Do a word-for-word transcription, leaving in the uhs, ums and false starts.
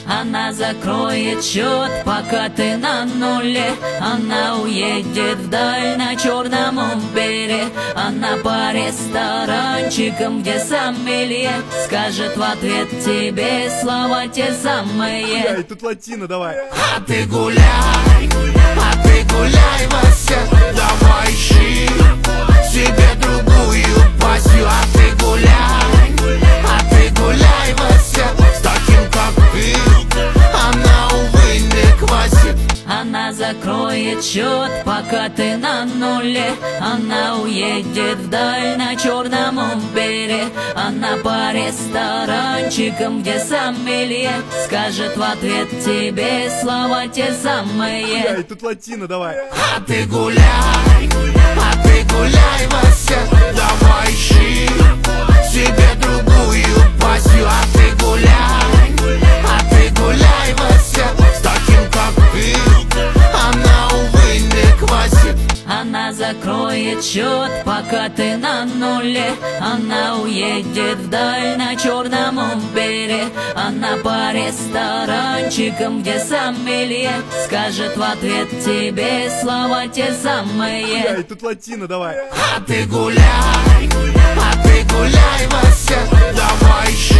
Она закроет счет, пока ты на нуле. Она уедет вдаль на черном умбере. Она по ресторанчикам, где сомелье скажет в ответ тебе слова те самые. Эй, тут латино, давай. А ты гуляй, а ты гуляй, Вася. Давай ищи себе другую пассию. А ты гуляй, а ты гуляй, Вася. С таким, как ты, она, увы, не квасит. Она закроет счет, пока ты на нуле. Она уедет вдаль на черном умбере. Она по ресторанчикам, где сомелье скажет в ответ тебе слова те самые. Эй, тут латино, давай. А ты гуляй, а ты гуляй, Вася. Давай ищи себе другую пассию. А ты гуляй, а ты гуляй, Вася. С таким, как ты, она, увы, не квасит. Она закроет счет, пока ты на нуле. Она уедет вдаль на черном умбере. Она по ресторанчикам, где сомелье скажет в ответ тебе слова те самые. Эй, тут латино, давай. А ты гуляй, а ты гуляй, Вася. Давай ищи